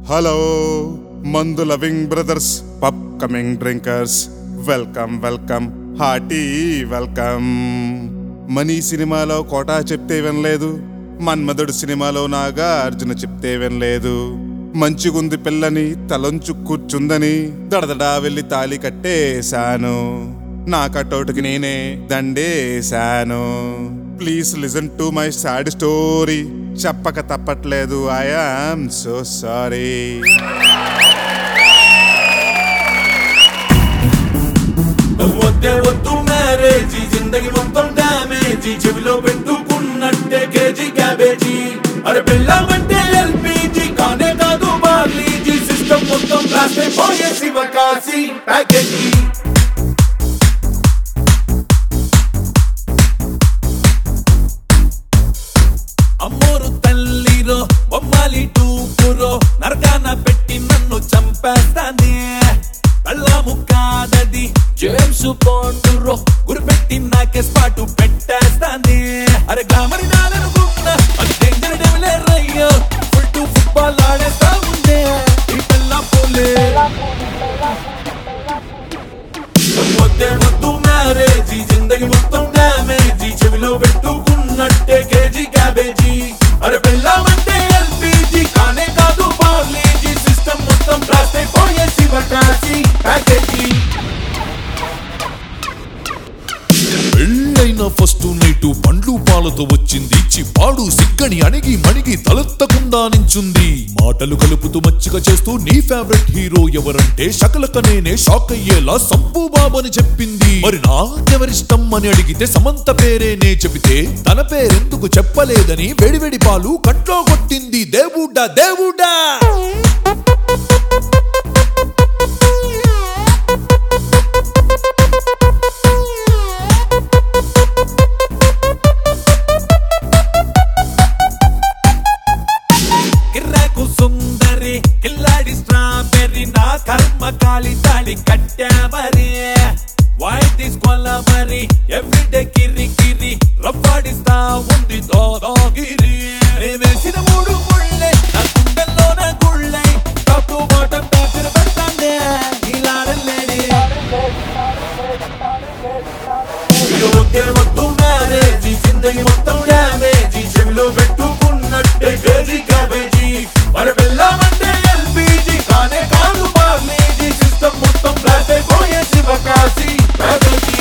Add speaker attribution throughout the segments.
Speaker 1: Hello మందు loving brothers, pub coming drinkers, welcome welcome, hearty welcome. Money సినిమాలో కోటా చెప్తే వినలేదు, మన్మధుడు సినిమాలో నాగార్జున చెప్తే వినలేదు. మంచిగుంది పిల్లని తలంచు కూర్చుందని దడదడా వెళ్ళి తాళి కట్టేశాను. నా కటౌట్కి నేనే దండేశాను. Please listen to my sad story. చెప్పక తప్పట్లేదు, ఐ యామ్ సో సారీ.
Speaker 2: వద్దే వద్దు మ్యారేజీ, జిందగీ మొత్తం డ్యామేజీ, చెవిలో పెట్టుకున్నట్టే కేజీ క్యాబేజీ. అరే పెళ్ళామంటే ఎల్పీజీ, కానే కాదు బార్లీజీ, సిస్టమ్ మొత్తం బ్లాస్ట్ అయిపోయే శివకాశి ప్యాకేజీ. అమ్మోరు తల్లిరో బొమ్మాలి టూపురో, నరకాన పెట్టి నన్ను చంపేస్తానే. కళ్ళము కాదది జేమ్స్ బాండురో, గురిపెట్టి నాకే స్పాటు పెట్టేస్తానే. అరే గ్లామర్ నాలనుకున్నా అది డేంజర్ డెవిలే రయ్యో, ఫుల్ టు ఫుట్బాల్ ఆడేస్తా ఉండే ఈ పిల్ల పోలే. వద్దే వద్దు మ్యారేజీ, జిందగీ మొత్తం డ్యామేజీ, చెవిలో పెట్టుకున్నట్టే కేజీ క్యాబేజీ. అరే పెళ్ళామంటే ఎల్పీజీ, కానే కాదు బార్లీజీ, సిస్టమ్ మొత్తం బ్లాస్ట్ అయిపోయే శివకాశి ప్యాకేజీ.
Speaker 3: పెళ్ళైన ఫస్ట్ నైటు పండ్లు పాలతో వచ్చింది, చిప్పాడు సిగ్గని అణిగి మణిగి తలెత్తకుండా నించుంది. మాటలు కలుపుతూ మచ్చిక చేస్తూ నీ ఫేవరెట్ హీరో ఎవరంటే శకలక నేనే షాక్ అయ్యేలా సంపు బాబని చెప్పింది. మరి నాకెవరిష్టం అని అడిగితే సమంత పేరేనే చెబితే తన పేరెందుకు చెప్పలేదని వేడివేడి పాలు కంట్లో కొట్టింది. దేవుడా దేవుడా,
Speaker 2: కిర్రాకు సుందరి కిల్లాడి స్ట్రాబెర్రీ, నా కర్మ కాలి తాళి కట్టామరి. వై దిస్ కొలబరి ఎవ్రీడే కిరి కిరి, రవ్వాడిస్తా ఉంది దోగిరి. వేసిన మూడు ముళ్ళే నా గుండెల్లో నా గుళ్ళై, టాప్ టు బాటమ్ టార్చర్ పెడతాండే ఇలాడలేడి. వద్దే వద్దు మ్యారేజీ, జిందగీ మొత్తం డ్యామేజీ, చెవిలో పెట్టుకున్నట్టే కేజీ క్యాబేజీ. మరి పెళ్ళామంటే ఎల్పీజీ, కానే కాదు బార్లీజీ, సిస్టమ్ మొత్తం బ్లాస్ట్ అయిపోయే శివకాశి ప్యాకేజీ.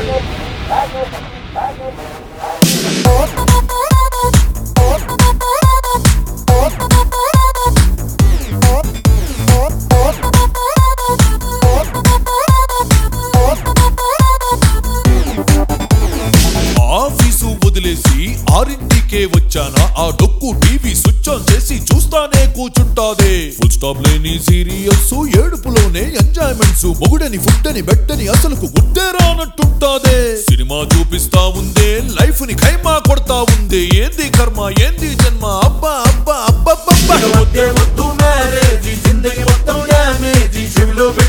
Speaker 3: ఆఫీసు వదిలేసి 6కే వచ్చానా, ఆ డొక్కు టీవీ స్విచ్ ఆన్ చేసి చూస్తానే కూర్చుంటాదే. ఫుల్ స్టాప్ లేని సీరియల్స్, ఏడుపులోనే ఎంజాయ్మెంట్స్, మొగుడని ఫుడ్డని బెట్టని అసలుకు గుర్తే రానట్టుంటాదే. సినిమా చూపిస్తా ఉందే, లైఫ్ ని ఖైమా కొడతా ఉందే. ఏంది కర్మ ఏంది జన్మ, అబ్బా అబ్బా అబ్బబ్బబ్బా.
Speaker 2: వద్దే వద్దు మ్యారేజీ, జిందగీ మొత్తం డ్యామేజీ, చెవిలో